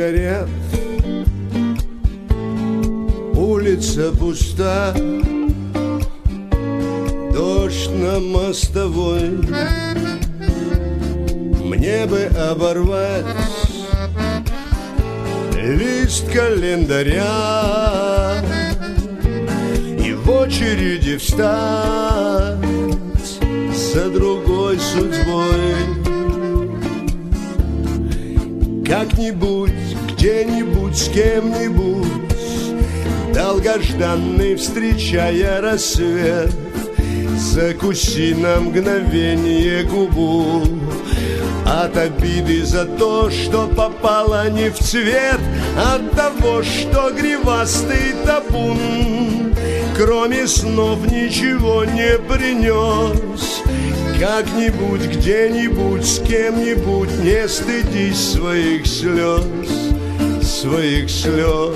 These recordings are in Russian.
сигарет, улица пуста, дождь на мостовой. Мне бы оборвать лист календаря и в очереди встать за другой судьбой. Как-нибудь, где-нибудь, с кем-нибудь, долгожданный, встречая рассвет, закуси на мгновение губу от обиды за то, что попало не в цвет, от того, что гривастый табун кроме снов ничего не принес. Как-нибудь, где-нибудь, с кем-нибудь, не стыдись своих слез, своих слез.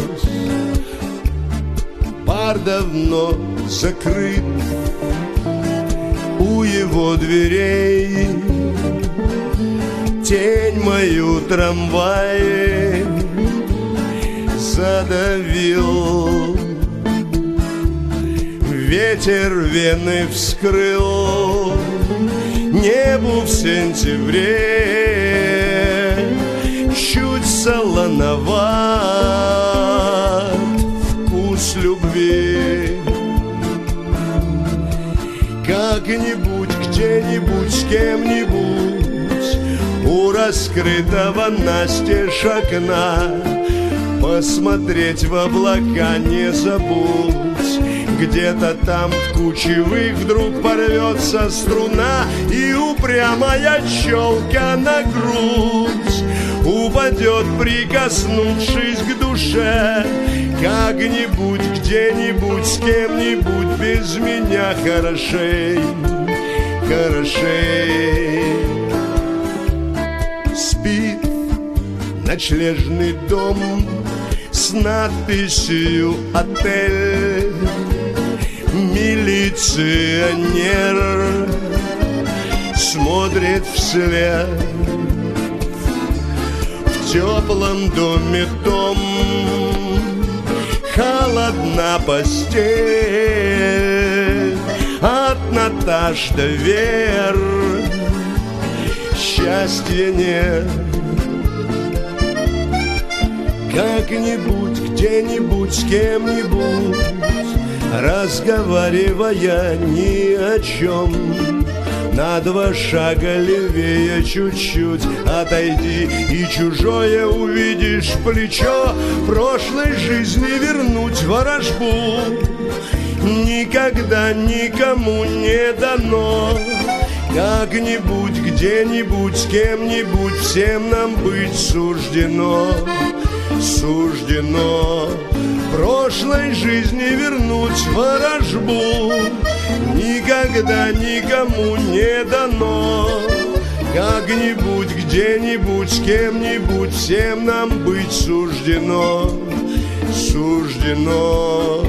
Бар давно закрыт у его дверей, тень мою трамвай задавил, ветер вены вскрыл, небу в сентябре чуть солоноват вкус любви. Как-нибудь, где-нибудь, с кем-нибудь у раскрытого настежь окна посмотреть в облака не забудь. Где-то там в кучевых вдруг порвется струна, и упрямая челка на грудь упадет, прикоснувшись к душе. Как-нибудь, где-нибудь, с кем-нибудь без меня хорошей, хорошей. Спит ночлежный дом с надписью «Отель». Милиционер смотрит вслед. В теплом доме том холодна постель. От Наташ до Вер счастья нет. Как-нибудь, где-нибудь, с кем-нибудь, разговаривая ни о чем, на 2 шага левее чуть-чуть отойди, и чужое увидишь плечо. Прошлой жизни вернуть ворожбу никогда никому не дано. Как-нибудь, где-нибудь, с кем-нибудь, всем нам быть суждено, суждено. Прошлой жизни вернуть ворожбу никогда никому не дано. Как-нибудь, где-нибудь, с кем-нибудь, всем нам быть суждено, суждено.